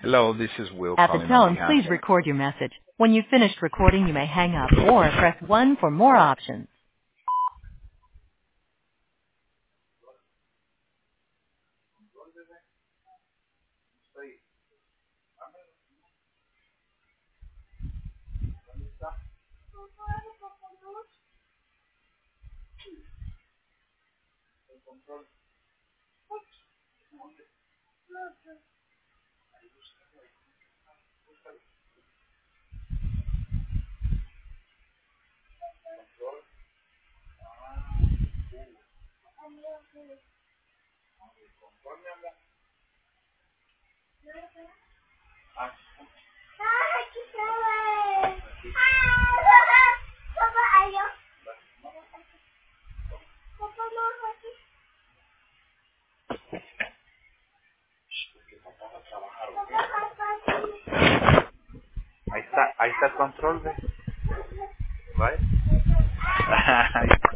Hello, this is Will At the calling on tone, behalf. please record your message. When you've finished recording, you may hang up or press 1 for more options. Ahí está el control, ¿ves? ¿Right?